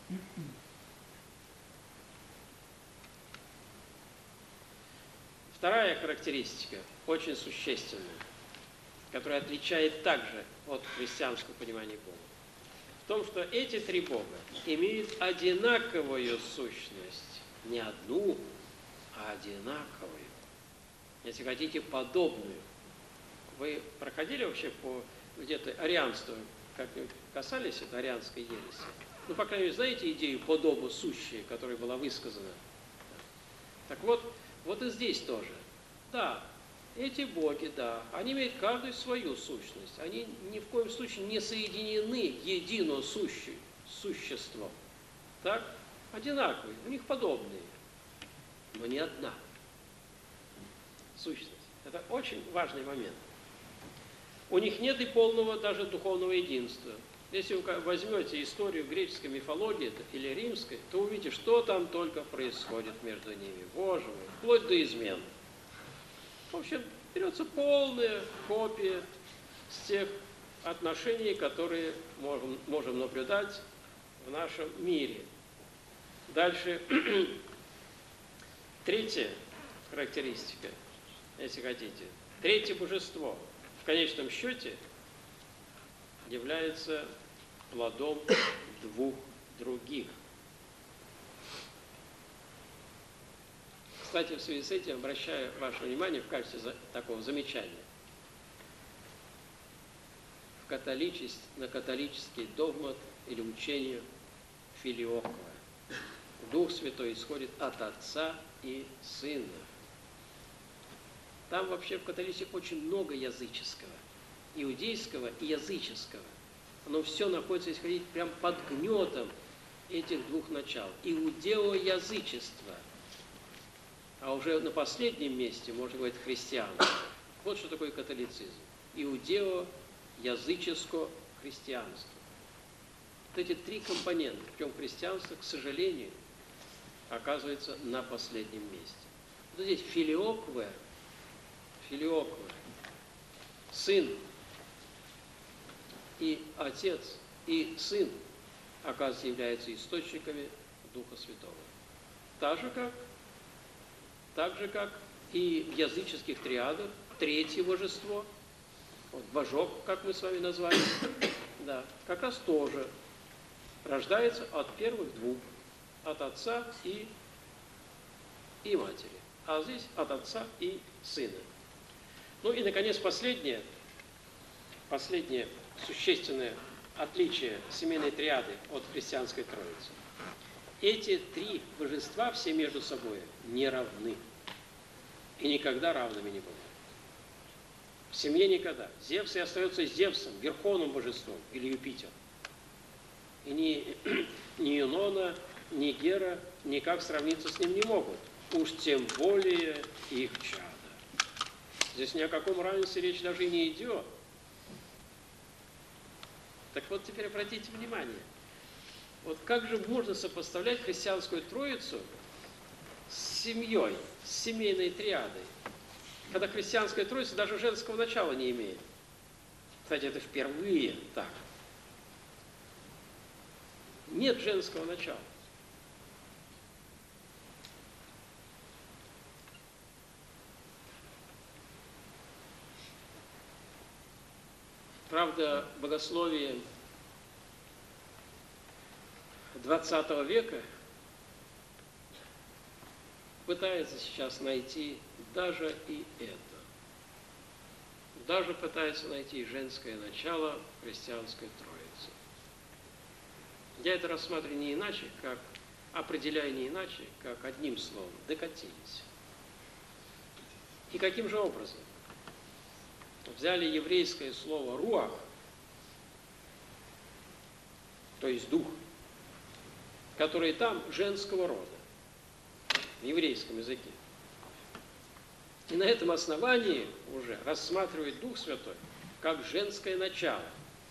Вторая характеристика, очень существенная, которая отличает также от христианского понимания Бога, в том, что эти три Бога имеют одинаковую сущность, не одну, а одинаковую, если хотите, подобную. Вы проходили вообще по где-то арианству, как-нибудь касались это арианской ереси? Ну, по крайней мере, знаете идею подобо сущей, которая была высказана? Так вот, вот и здесь тоже. Да, эти боги, да, они имеют каждую свою сущность. Они ни в коем случае не соединены едино сущей, существом. Так? Одинаковые, у них подобные, но не одна сущность. Это очень важный момент. У них нет и полного даже духовного единства. Если вы возьмете историю греческой мифологии или римской, то увидите, что там только происходит между ними. Боже мой, вплоть до измен. В общем, берется полная копия с тех отношений, которые можем, можем наблюдать в нашем мире. Дальше, третья характеристика, если хотите. Третье божество в конечном счете является плодом двух других. Кстати, в связи с этим обращаю ваше внимание в качестве такого замечания в католичес... на католический догмат или учение филиоковое. Дух Святой исходит от Отца и Сына. Там вообще в католичестве очень много языческого, иудейского и языческого. Оно все находится, если хотите, прям под гнетом этих двух начал. Иудео-язычество. А уже на последнем месте можно говорить христианство. Вот что такое католицизм. Иудео-языческо-христианство. Вот эти три компонента, причем христианство, к сожалению, оказывается на последнем месте. Вот здесь филиокве, филиокве, сын и отец, и сын, оказывается, являются источниками Духа Святого. Так же, как, так же, как и в языческих триадах третье божество, вот, божок, как мы с вами назвали, да, как раз тоже рождается от первых двух, от отца и, и матери. А здесь от отца и сына. Ну и, наконец, последнее, последнее существенное отличие семейной триады от христианской троицы. Эти три божества все между собой не равны. И никогда равными не будут. В семье никогда. Зевс и остается Зевсом, верховным божеством, или Юпитер. И ни, ни Юнона, ни Гера никак сравниться с ним не могут. Уж тем более их чада. Здесь ни о каком равенстве речь даже и не идет. Так вот, теперь обратите внимание. Вот как же можно сопоставлять христианскую троицу с семьей, с семейной триадой, когда христианская троица даже женского начала не имеет? Кстати, это впервые так. Нет женского начала. Правда, богословие двадцатого века пытается сейчас найти даже и это. Даже пытается найти женское начало христианской Троицы. Я это рассматриваю не иначе, как, определяю не иначе, как одним словом, докатились. И каким же образом? Взяли еврейское слово «руах», то есть дух, который там женского рода, в еврейском языке. И на этом основании уже рассматривает Дух Святой как женское начало.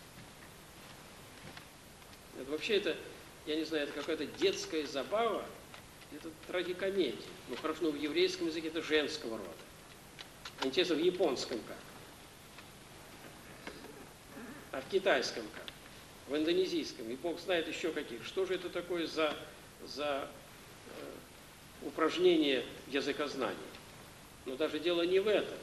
Это вообще, это, я не знаю, это какая-то детская забава, это трагикомедия. Ну хорошо, но в еврейском языке это женского рода. Интересно, в японском как? А в китайском как? В индонезийском? И Бог знает еще каких. Что же это такое за, за э, упражнение языкознания? Но даже дело не в этом.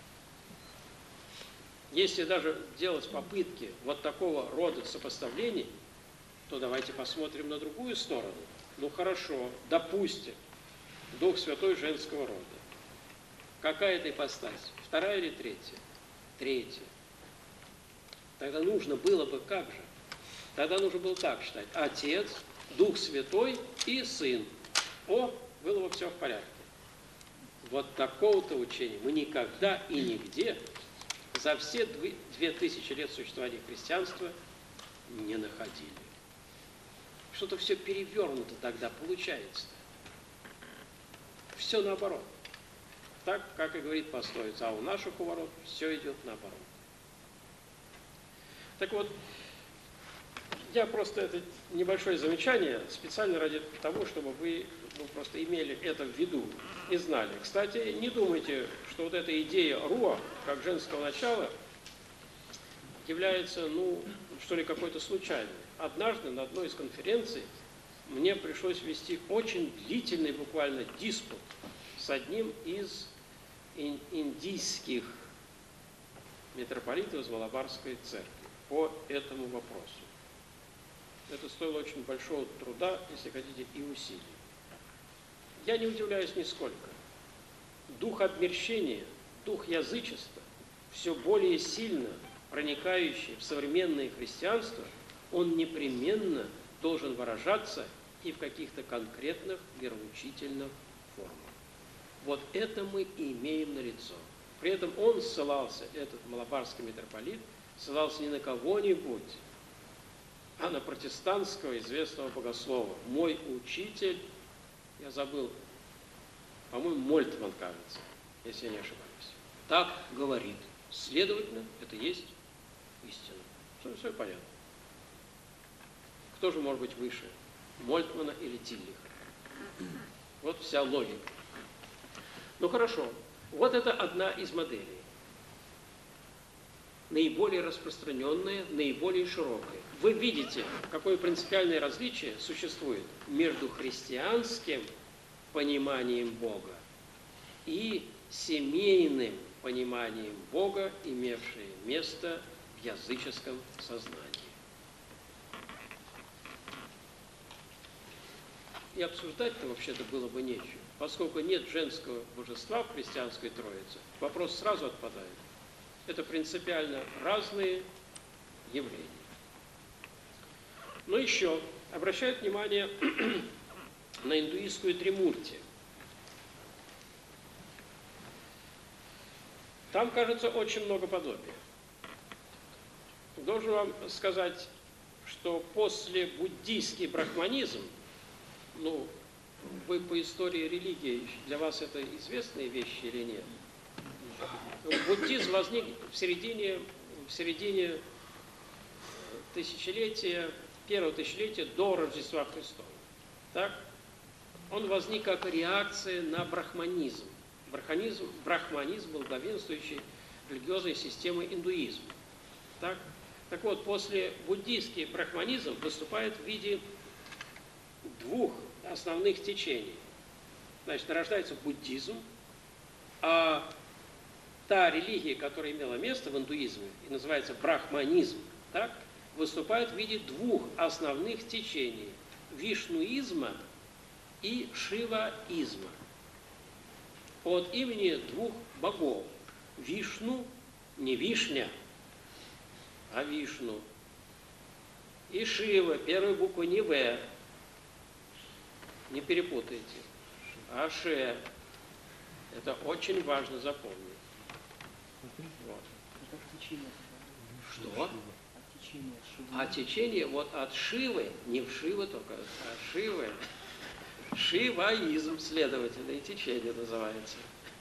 Если даже делать попытки вот такого рода сопоставлений, то давайте посмотрим на другую сторону. Ну хорошо, допустим, Дух Святой женского рода. Какая это ипостась? Вторая или третья? Третья. Тогда нужно было бы как же? Тогда нужно было так считать. Отец, Дух Святой и Сын. О, было бы все в порядке. Вот такого-то учения мы никогда и нигде за все две тысячи лет существования христианства не находили. Что-то все перевернуто тогда получается-то. Все наоборот. Так, как и говорит пословица, а у наших у ворот все идет наоборот. Так вот, я просто это небольшое замечание специально ради того, чтобы вы ну, просто имели это в виду и знали. Кстати, не думайте, что вот эта идея руа, как женского начала, является, ну, что ли, какой-то случайной. Однажды на одной из конференций мне пришлось вести очень длительный буквально диспут с одним из индийских митрополитов из Малабарской церкви по этому вопросу. Это стоило очень большого труда, если хотите, и усилий. Я не удивляюсь нисколько. Дух обмерщения, дух язычества, все более сильно проникающий в современное христианство, он непременно должен выражаться и в каких-то конкретных вероучительных формах. Вот это мы и имеем налицо. При этом он ссылался, этот малабарский митрополит, ссылался не на кого-нибудь, а на протестантского известного богослова. Мой учитель, я забыл, по-моему, Мольтман, кажется, если я не ошибаюсь. Так говорит. Следовательно, это есть истина. Все, все понятно. Кто же может быть выше, Мольтмана или Тиллиха? Вот вся логика. Ну хорошо, вот это одна из моделей. Наиболее распространенная, наиболее широкая. Вы видите, какое принципиальное различие существует между христианским пониманием Бога и семейным пониманием Бога, имевшее место в языческом сознании. И обсуждать-то вообще-то было бы нечего. Поскольку нет женского божества в христианской Троице, вопрос сразу отпадает. Это принципиально разные явления. Но еще обращают внимание на индуистскую тримурти. Там, кажется, очень много подобия. Должен вам сказать, что после буддийский брахманизм, ну, вы по истории религии, для вас это известные вещи или нет? Буддизм возник в середине, в середине тысячелетия, первого тысячелетия до Рождества Христова. Так? Он возник как реакция на брахманизм. Брахманизм, брахманизм был главенствующей религиозной системой индуизма. Так? Так вот, после буддийский брахманизм выступает в виде двух основных течений. Значит, рождается буддизм, а та религия, которая имела место в индуизме и называется брахманизм, так, выступает в виде двух основных течений – вишнуизма и шиваизма. От имени двух богов – Вишну, не Вишня, а Вишну, и Шива, первая буква не В, не перепутайте, а Ше. Это очень важно запомнить. Вот. Что? А течение вот от Шивы, не в Шивы только, а Шивы. Шиваизм, следовательно, и течение называется.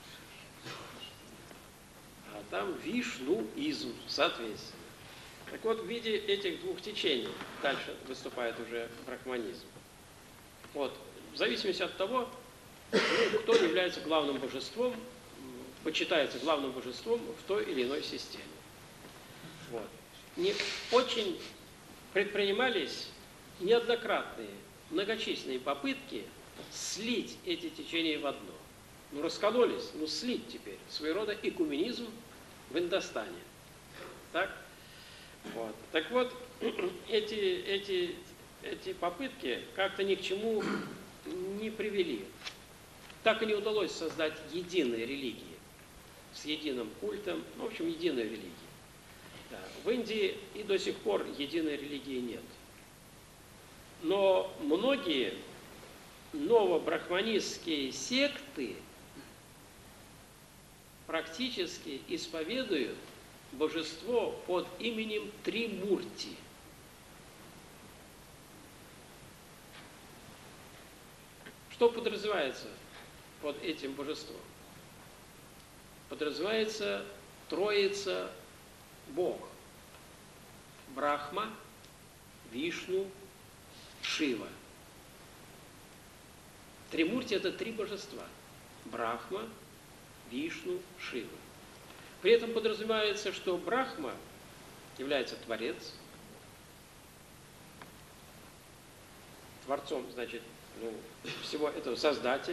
А там вишнуизм, соответственно. Так вот, в виде этих двух течений дальше выступает уже брахманизм. Вот, в зависимости от того, ну, кто является главным божеством, почитается главным божеством в той или иной системе. Вот. Не очень предпринимались неоднократные, многочисленные попытки слить эти течения в одно. Ну, раскололись, ну, слить теперь. Своего рода экуменизм в Индостане. Так? Вот. Так вот, эти, эти, эти попытки как-то ни к чему не привели. Так и не удалось создать единой религии, с единым культом, ну, в общем, единой религии. Да. В Индии и до сих пор единой религии нет. Но многие новобрахманистские секты практически исповедуют божество под именем Тримурти. Что подразумевается под этим божеством? Подразумевается Троица Бог. Брахма, Вишну, Шива. Тримурти – это три божества. Брахма, Вишну, Шива. При этом подразумевается, что Брахма является Творец. Творцом, значит, ну, всего этого Создатель.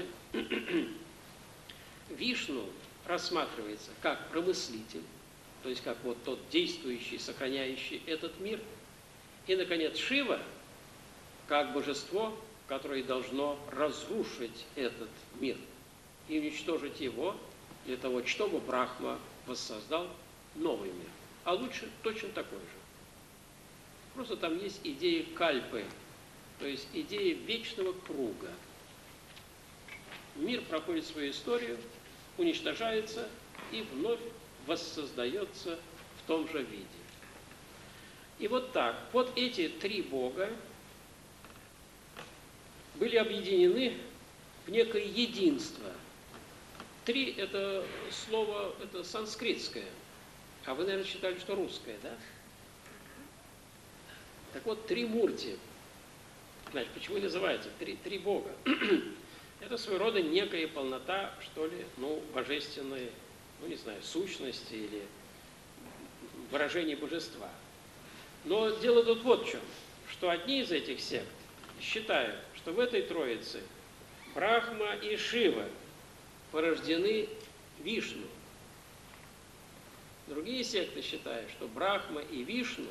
Вишну рассматривается как промыслитель, то есть как вот тот действующий, сохраняющий этот мир. И, наконец, Шива как божество, которое должно разрушить этот мир и уничтожить его для того, чтобы Брахма воссоздал новый мир. А лучше точно такой же. Просто там есть идея кальпы, то есть идея вечного круга. Мир проходит свою историю, уничтожается и вновь воссоздается в том же виде. И вот так, вот эти три бога были объединены в некое единство. Три – это слово, это санскритское, а вы, наверное, считали, что русское, да? Так вот, Тримурти, значит, почему называется три, три бога? Это своего рода некая полнота, что ли, ну, божественной, ну, не знаю, сущности или выражения божества. Но дело тут вот в чем, что одни из этих сект считают, что в этой троице Брахма и Шива порождены Вишну. Другие секты считают, что Брахма и Вишну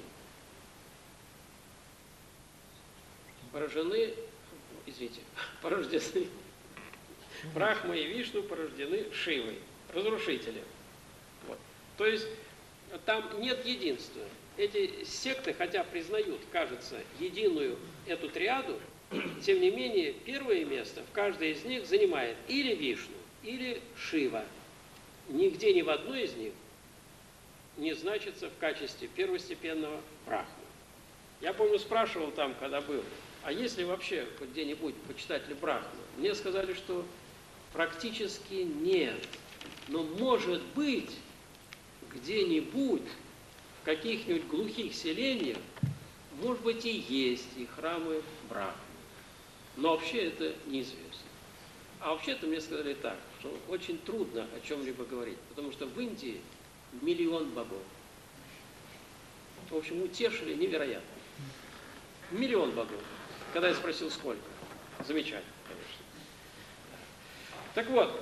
порождены, извините, порождены, Брахма и Вишну порождены Шивой, разрушителем. Вот. То есть там нет единства. Эти секты, хотя признают, кажется, единую эту триаду, тем не менее, первое место в каждой из них занимает или Вишну, или Шива. Нигде ни в одной из них не значится в качестве первостепенного Брахмы. Я помню, спрашивал там, когда был, а если вообще хоть где-нибудь почитать ли Брахму? Мне сказали, что практически нет. Но может быть, где-нибудь, в каких-нибудь глухих селениях, может быть, и есть и храмы Брахмы. Но вообще это неизвестно. А вообще-то мне сказали так, что очень трудно о чем-либо говорить, потому что в Индии миллион богов. в общем, утешили невероятно. Миллион богов. Когда я спросил, сколько? Замечательно, конечно. Так вот,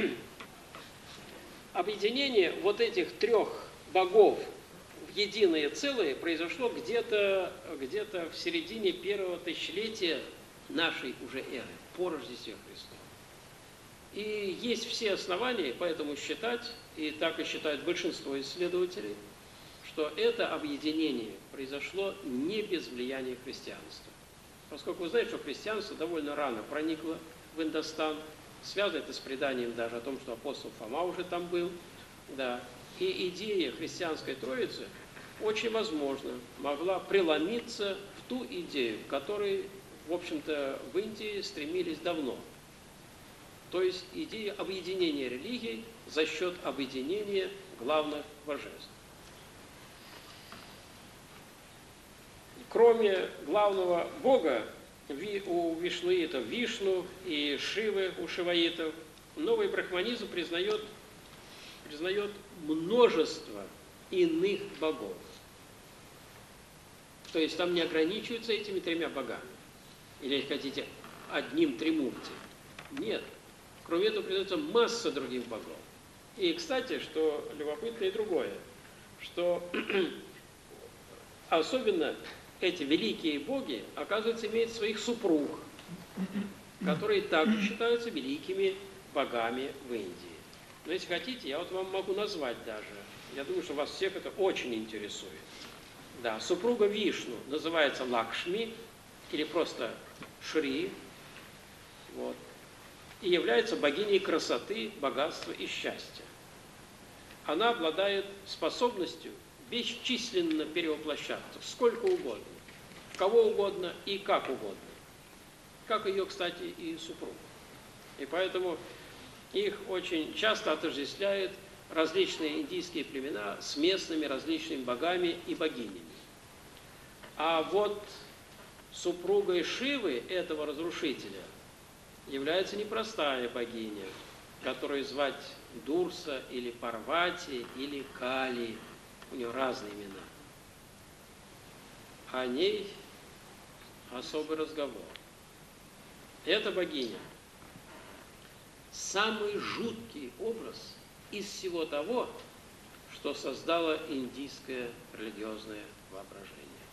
объединение вот этих трех богов в единое целое произошло где-то где-то в середине первого тысячелетия нашей уже эры, по Рождестве Христова. И есть все основания поэтому считать, и так и считают большинство исследователей, что это объединение произошло не без влияния христианства. Поскольку вы знаете, что христианство довольно рано проникло в Индостан, связано это с преданием даже о том, что апостол Фома уже там был, да, и идея христианской Троицы очень возможно могла преломиться в ту идею, к которой, в общем-то, в Индии стремились давно. То есть идея объединения религий за счет объединения главных божеств. Кроме главного бога у вишнуитов Вишну и Шивы у шиваитов, новый брахманизм признает, признает множество иных богов. То есть там не ограничиваются этими тремя богами. Или, если хотите, одним тримурти. Нет. Кроме этого, признается масса других богов. И, кстати, что любопытно и другое, что особенно эти великие боги, оказывается, имеют своих супруг, которые также считаются великими богами в Индии. Но если хотите, я вот вам могу назвать даже. Я думаю, что вас всех это очень интересует. Да, супруга Вишну называется Лакшми, или просто Шри, вот, и является богиней красоты, богатства и счастья. Она обладает способностью бесчисленно перевоплощаться, сколько угодно, в кого угодно и как угодно. Как ее, кстати, и супруг. И поэтому их очень часто отождествляют различные индийские племена с местными различными богами и богинями. А вот супругой Шивы, этого разрушителя, является непростая богиня, которую звать Дурса или Парвати или Кали. У нее разные имена. О ней особый разговор. Эта богиня – самый жуткий образ из всего того, что создало индийское религиозное воображение.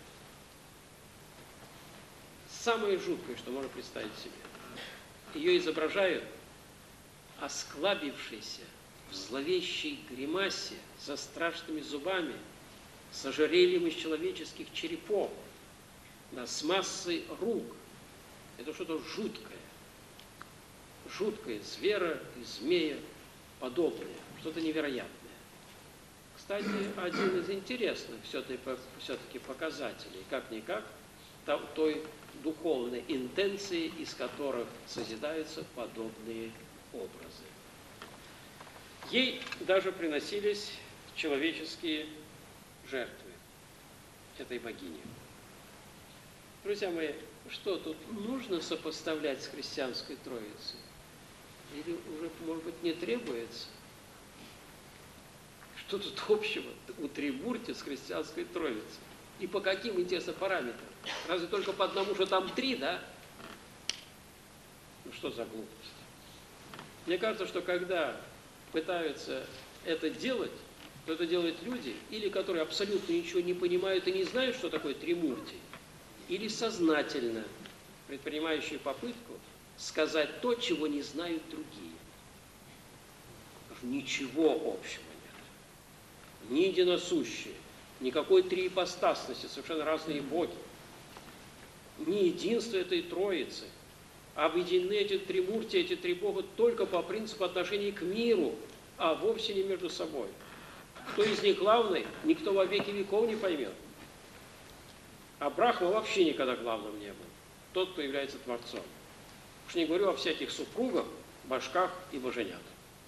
Самое жуткое, что можно представить себе. Ее изображают осклабившейся в зловещей гримасе, со страшными зубами, с ожерельем из человеческих черепов, да, с массой рук. Это что-то жуткое. Жуткое, звера и змея подобное, что-то невероятное. Кстати, один из интересных все-таки показателей, как-никак, той духовной интенции, из которых созидаются подобные образы. Ей даже приносились человеческие жертвы, этой богине. Друзья мои, что тут нужно сопоставлять с христианской Троицей? Или уже, может быть, не требуется? Что тут общего у Трибурти с христианской Троицей? И по каким, интересно, параметрам? Разве только по одному, что там три, да? Ну что за глупость? Мне кажется, что когда пытаются это делать, то это делают люди, или которые абсолютно ничего не понимают и не знают, что такое Тримурти, или сознательно предпринимающие попытку сказать то, чего не знают другие. Ничего общего нет. Ни единосущие, никакой триипостасности, совершенно разные боги. Ни единства этой Троицы. Объединены эти Тримурти, эти три бога только по принципу отношений к миру, а вовсе не между собой. Кто из них главный, никто во веки веков не поймет. А Брахма вообще никогда главным не был. Тот, кто является Творцом. Уж не говорю о всяких супругах, башках и боженят.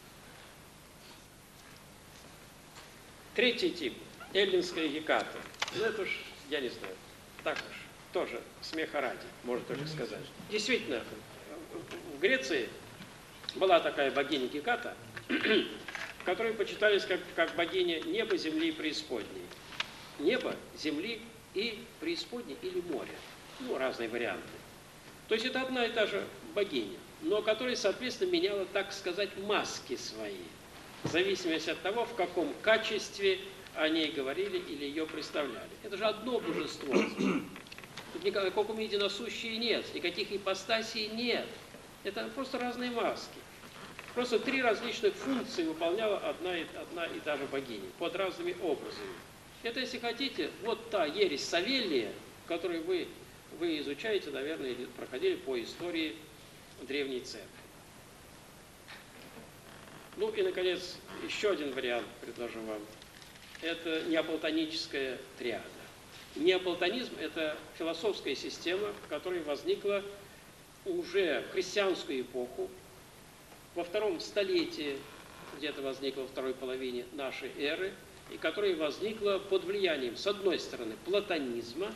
Третий тип – эллинская Геката. Ну это уж, я не знаю, так уж, тоже смеха ради, можно только сказать. Действительно, в Греции была такая богиня Геката, которую почитались как, как богиня неба, земли и преисподней. неба, земли и преисподней или моря. Ну, разные варианты. То есть это одна и та же богиня, но которая, соответственно, меняла, так сказать, маски свои, в зависимости от того, в каком качестве о ней говорили или ее представляли. Это же одно божество. Тут никакого единосущия нет, никаких ипостасей нет. Это просто разные маски. Просто три различных функции выполняла одна и, одна и та же богиня, под разными образами. Это, если хотите, вот та ересь Савелия, которую вы, вы изучаете, наверное, или проходили по истории Древней Церкви. Ну и, наконец, еще один вариант предложу вам. Это неоплатоническая триада. Неоплатонизм – это философская система, которая возникла уже в христианскую эпоху, во втором столетии, где-то возникла во второй половине нашей эры, и которая возникла под влиянием, с одной стороны, платонизма,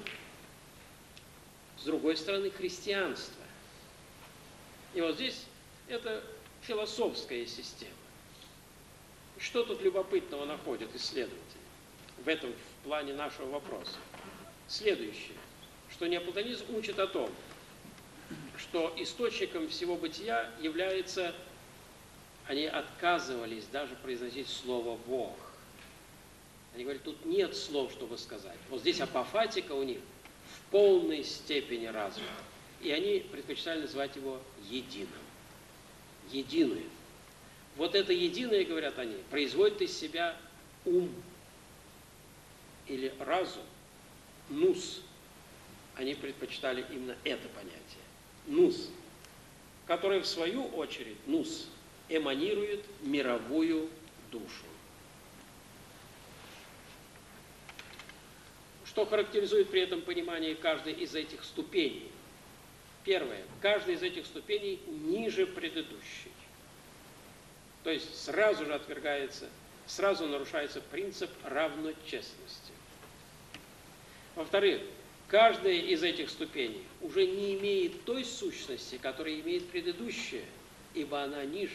с другой стороны, христианства. И вот здесь это философская система. Что тут любопытного находят исследователи в этом в плане нашего вопроса? Следующее, что неоплатонизм учит о том, что источником всего бытия является, они отказывались даже произносить слово «Бог». Они говорят, тут нет слов, чтобы сказать. Вот здесь апофатика у них в полной степени развита. И они предпочитали называть его единым. Единое. Вот это единое, говорят они, производит из себя ум или разум. Нус. Они предпочитали именно это понятие. Нус. Который в свою очередь, нус, эманирует мировую душу. Что характеризует при этом понимание каждой из этих ступеней? Первое. Каждая из этих ступеней ниже предыдущей. То есть сразу же отвергается, сразу нарушается принцип равночестности. Во-вторых, каждая из этих ступеней уже не имеет той сущности, которая имеет предыдущая, ибо она ниже.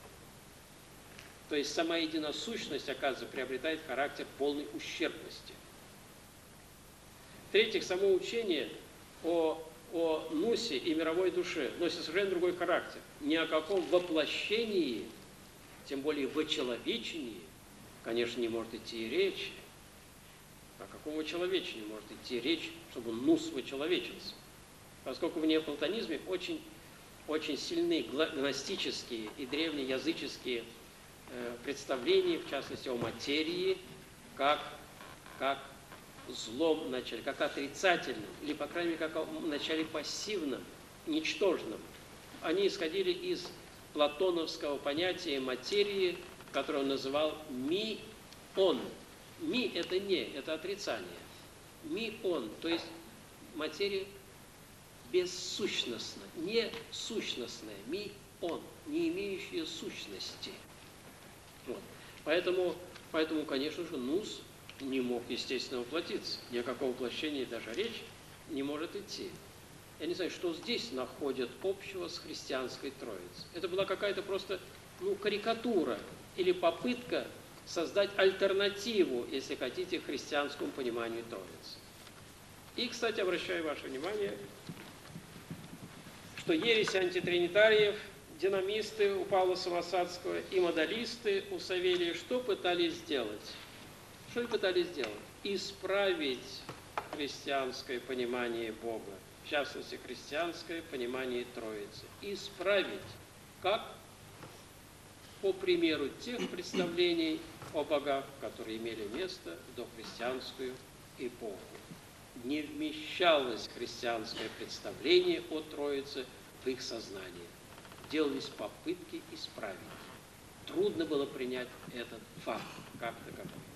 То есть сама единосущность, оказывается, приобретает характер полной ущербности. В-третьих, само учение о, о Нусе и мировой душе носит совершенно другой характер. Ни о каком воплощении, тем более вочеловечении, конечно, не может идти и речи. О каком вочеловечении может идти речь, чтобы Нус вочеловечился? Поскольку в неоплатонизме очень, очень сильны гностические и древнеязыческие э, представления, в частности, о материи, как, как злом начале, как отрицательном, или, по крайней мере, как о начале пассивном, ничтожном. Они исходили из платоновского понятия материи, которое он называл ми-он. Ми – это не, это отрицание. Ми-он, то есть материя бессущностная, не сущностная, ми-он, не имеющая сущности. Вот. Поэтому, поэтому, конечно же, Нус не мог, естественно, воплотиться. Ни о каком воплощении даже речь не может идти. Я не знаю, что здесь находят общего с христианской Троицей. Это была какая-то просто ну, карикатура или попытка создать альтернативу, если хотите, христианскому пониманию Троицы. И, кстати, обращаю ваше внимание, что ереси антитринитариев, динамисты у Павла Самосадского и модалисты у Савелия что пытались сделать? Что они пытались сделать? Исправить христианское понимание Бога, в частности, христианское понимание Троицы. Исправить. Как? По примеру тех представлений о богах, которые имели место в дохристианскую эпоху. Не вмещалось христианское представление о Троице в их сознание. Делались попытки исправить. Трудно было принять этот факт как таковой.